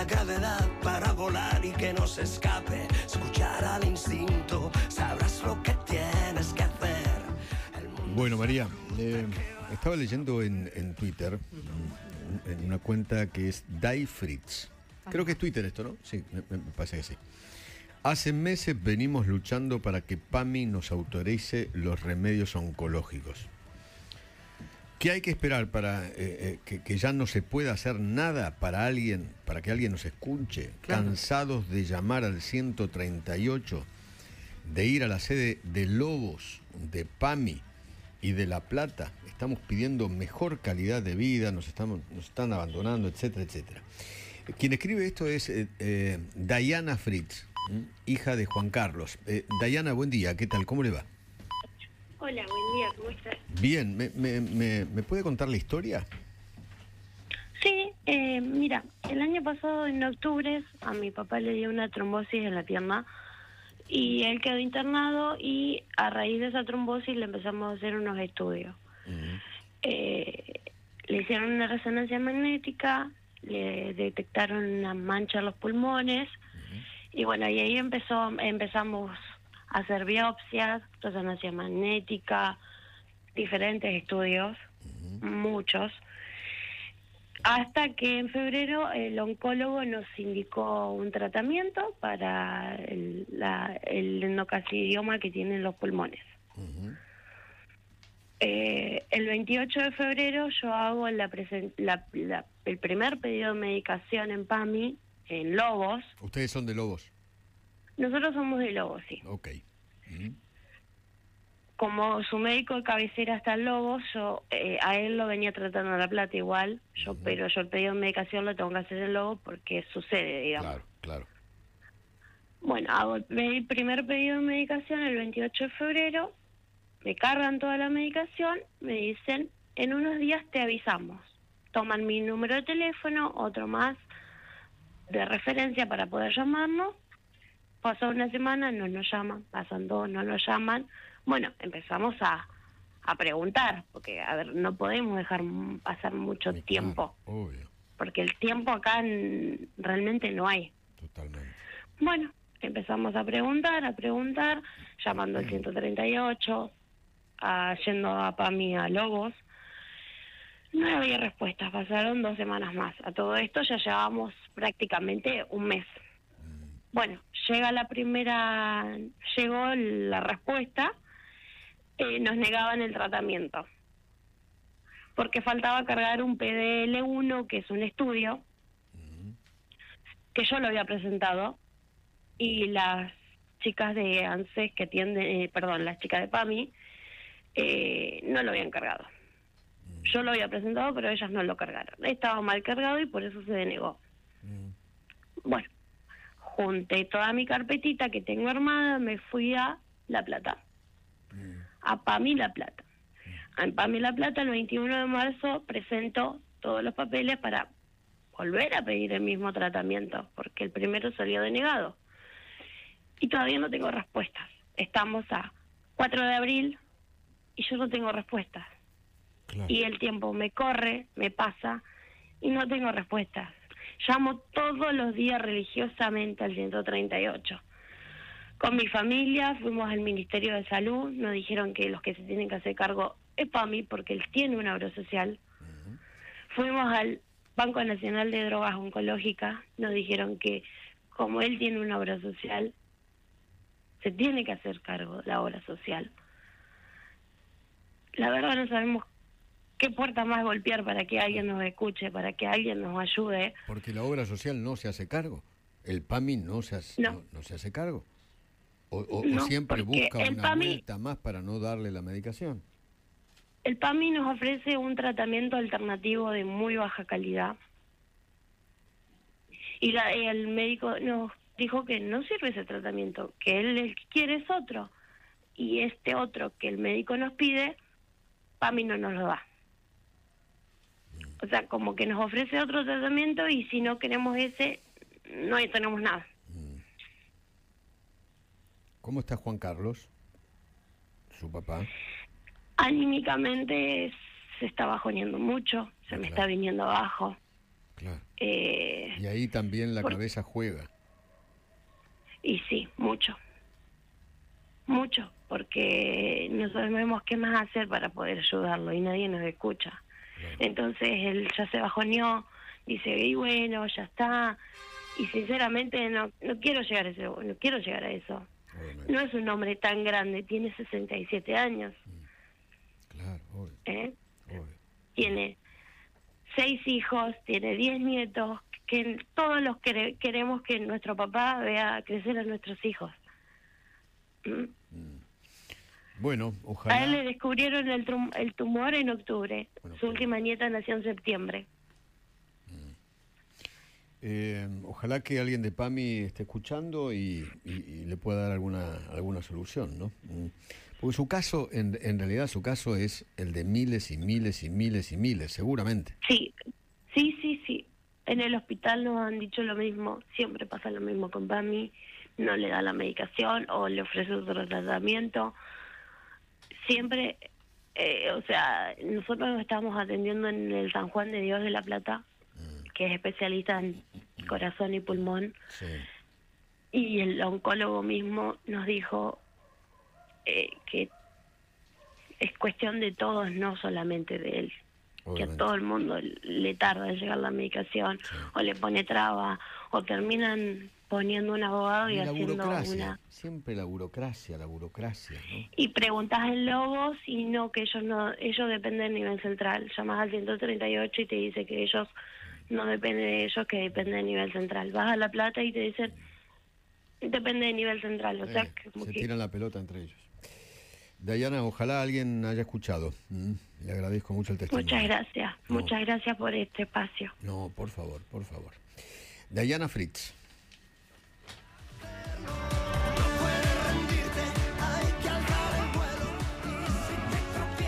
gravedad para volar y que no se escape. Escuchar al instinto, sabrás lo que tienes que hacer. Bueno, María, estaba leyendo en Twitter, en una cuenta que es Die Fritz. Creo que es Twitter esto, ¿no? Sí, me parece que sí. Hace meses venimos luchando para que PAMI nos autorice los remedios oncológicos. ¿Qué hay que esperar para que ya no se pueda hacer nada para que alguien nos escuche? Claro. Cansados de llamar al 138, de ir a la sede de Lobos, de PAMI y de La Plata. Estamos pidiendo mejor calidad de vida, nos están abandonando, etcétera, etcétera. Quien escribe esto es Diana Fritz, hija de Juan Carlos. Diana, buen día, ¿qué tal? ¿Cómo le va? Hola, buen día, ¿cómo estás? Bien, ¿me puede contar la historia? Sí, mira, el año pasado en octubre a mi papá le dio una trombosis en la pierna y él quedó internado y a raíz de esa trombosis le empezamos a hacer unos estudios. Uh-huh. Le hicieron una resonancia magnética, le detectaron una mancha en los pulmones. Uh-huh. Y bueno, y ahí empezamos a hacer biopsias, resonancia magnética, diferentes estudios, uh-huh, muchos, hasta que en febrero el oncólogo nos indicó un tratamiento para el endocarcinoma que tienen los pulmones. Uh-huh. El 28 de febrero yo hago el primer pedido de medicación en PAMI, en Lobos. ¿Ustedes son de Lobos? Nosotros somos de Lobos, sí. Ok. Uh-huh. Como su médico de cabecera está en Lobos, yo a él lo venía tratando en La Plata igual, uh-huh, pero yo el pedido de medicación lo tengo que hacer en Lobos porque sucede, digamos. Claro, claro. Bueno, hago el primer pedido de medicación el 28 de febrero, me cargan toda la medicación, me dicen, en unos días te avisamos. Toman mi número de teléfono, otro más de referencia para poder llamarnos. Pasó una semana, no nos llaman, pasan dos, no nos llaman. Bueno, empezamos a preguntar, porque, a ver, no podemos dejar pasar mucho tiempo. Obvio. Porque el tiempo acá realmente no hay. Totalmente. Bueno, empezamos a preguntar, llamando al 138, yendo a PAMI a Lobos. No había respuestas, pasaron 2 semanas más. A todo esto ya llevábamos prácticamente un mes. Bueno, llegó la respuesta, nos negaban el tratamiento, porque faltaba cargar un PDL1, que es un estudio, que yo lo había presentado, y las chicas de ANSES que atienden, las chicas de PAMI, no lo habían cargado. Yo lo había presentado, pero ellas no lo cargaron. Estaba mal cargado y por eso se denegó. Bueno, junté toda mi carpetita que tengo armada, me fui a La Plata, a PAMI La Plata. En PAMI La Plata, el 21 de marzo, presento todos los papeles para volver a pedir el mismo tratamiento, porque el primero salió denegado. Y todavía no tengo respuestas. Estamos a 4 de abril y yo no tengo respuestas. Claro. Y el tiempo me corre, me pasa y no tengo respuestas. Llamo todos los días religiosamente al 138. Con mi familia fuimos al Ministerio de Salud, nos dijeron que los que se tienen que hacer cargo es PAMI porque él tiene una obra social. Uh-huh. Fuimos al Banco Nacional de Drogas Oncológicas, nos dijeron que como él tiene una obra social, se tiene que hacer cargo de la obra social. La verdad no sabemos qué puerta más golpear para que alguien nos escuche, para que alguien nos ayude. Porque la obra social no se hace cargo. El PAMI no se hace cargo. O siempre busca una vuelta más para no darle la medicación. El PAMI nos ofrece un tratamiento alternativo de muy baja calidad. Y el médico nos dijo que no sirve ese tratamiento, que él el que quiere es otro. Y este otro que el médico nos pide, PAMI no nos lo da. O sea, como que nos ofrece otro tratamiento y si no queremos ese, no tenemos nada. ¿Cómo está Juan Carlos, su papá? Anímicamente se está bajoneando mucho, se me está viniendo abajo. Claro. Y ahí también la cabeza juega. Y sí, mucho, porque no sabemos qué más hacer para poder ayudarlo y nadie nos escucha. Claro. Entonces él ya se bajoneó, dice, y bueno, ya está. Y sinceramente no quiero llegar a eso, no quiero llegar a eso. Obviamente. No es un hombre tan grande, tiene 67 años. Claro, obvio. Obvio. Tiene 6 hijos, tiene 10 nietos, que todos los queremos que nuestro papá vea crecer a nuestros hijos. Bueno, A ojalá. él le descubrieron el tumor en octubre. Bueno, Su última nieta nació en septiembre. Ojalá que alguien de PAMI esté escuchando y le pueda dar alguna solución, ¿no? Porque su caso, en realidad su caso es el de miles y miles y miles y miles, seguramente. Sí. En el hospital nos han dicho lo mismo, siempre pasa lo mismo con PAMI, no le da la medicación o le ofrece otro tratamiento. Siempre, nosotros estamos atendiendo en el San Juan de Dios de La Plata, que es especialista en corazón y pulmón, Sí. y el oncólogo mismo nos dijo que es cuestión de todos, no solamente de él. Obviamente. Que a todo el mundo le tarda en llegar la medicación, o le pone traba, o terminan poniendo un abogado y la haciendo burocracia, siempre la burocracia, ¿no? Y preguntas en Lobos y no, que ellos dependen del nivel central. Llamas al 138 y te dice que ellos no depende de ellos, que depende del nivel central. Vas a La Plata y te dicen depende del nivel central. O sea, que se tiran la pelota entre ellos. Dayana, ojalá alguien haya escuchado. Le agradezco mucho el testimonio. Muchas gracias por este espacio. No, por favor. Dayana Fritz.